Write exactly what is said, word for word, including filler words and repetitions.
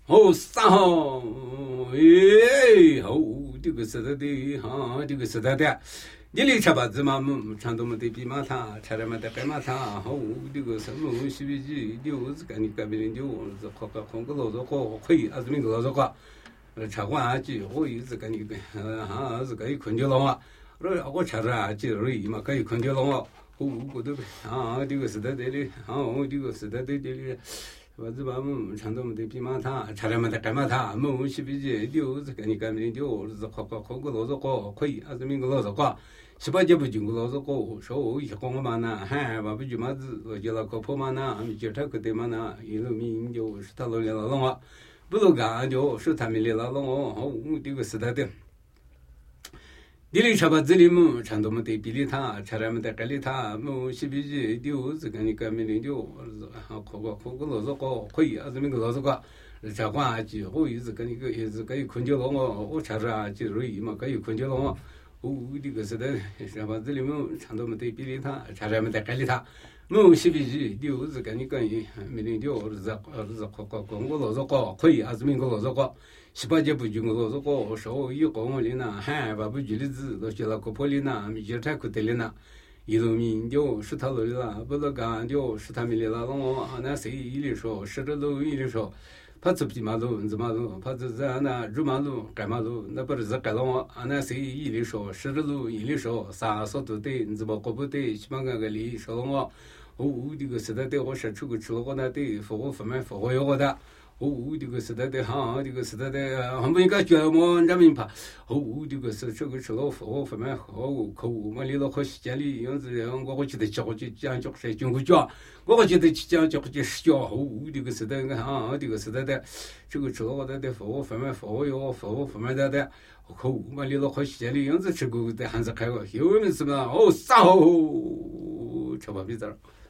哦，三号，哎，好，这个是的的，哈，这个是的的。你里吃吧子嘛，常多么的比马汤，吃了么的白马汤，好，这个什么西北鸡，牛是干你干别人牛，是喝个红个老子喝可以，还是民个老子喝，吃完鸡，我一直干你个，哈，是可以困觉了嘛，我我吃了鸡肉一嘛，可以困觉了嘛，我我都啊，这个是的的的，啊，这个是的的的。我这把么常多么的比马汤，吃了么的干马汤，么西北鸡牛是干你干别人牛，是喝喝喝个老子喝可以，还是民个老子喝。十八节不经过老子过，说一光嘛呢，嗨，把不就嘛子，我就那个破嘛呢，米就他个的嘛呢，一路民就是他老来了了不如干就是他们来了了哦，好，这个是他的。你里吃吧，这里么常多么的比例他，吃了么的干里他，么西北鸡就是跟你干没人就，好喝个喝个老子喝可以，还是民个老子喝。吃完鸡，我一直跟你个一直可以困觉了我，我吃着鸡肉一嘛可以困觉了我。哦，这个是的，是吧？这里面常多么的比例他，常常么的干里他，么西北鸡牛是跟你跟没人叫儿子儿子喝喝喝，我老子喝可以，还是民个老子喝。十八节不就我老子喝，说一喝我里呢，嗨，把不举例子，都学了个破里呢，没学太苦的里呢。一路民叫是他路了，不能干叫是他们来了，我那谁一里说，十着路一里说。怕走匹马路、文字马路，怕走在那入马路、改马路，那不是在改了吗？啊，那谁一里说，十的路一里说，啥说都对，你怎么过不对？起码个个里说了我，哦，这个时代的我说出个吃了我那对，服务方面服务有我的。哦，这个时代的哈，这个时代的，我们应该觉得我人民怕。哦，这个是这个吃了服务方面好口，我们离了好时间里，样子我我记得讲就讲讲谁讲过讲，我记得讲讲就讲哦，这个时代哈，这个时代的这个吃了我的的服务方面服务有服务方面的的口，我们离了好时间里，样子吃过的还是开个，有没什么哦，啥哦，吃不比子。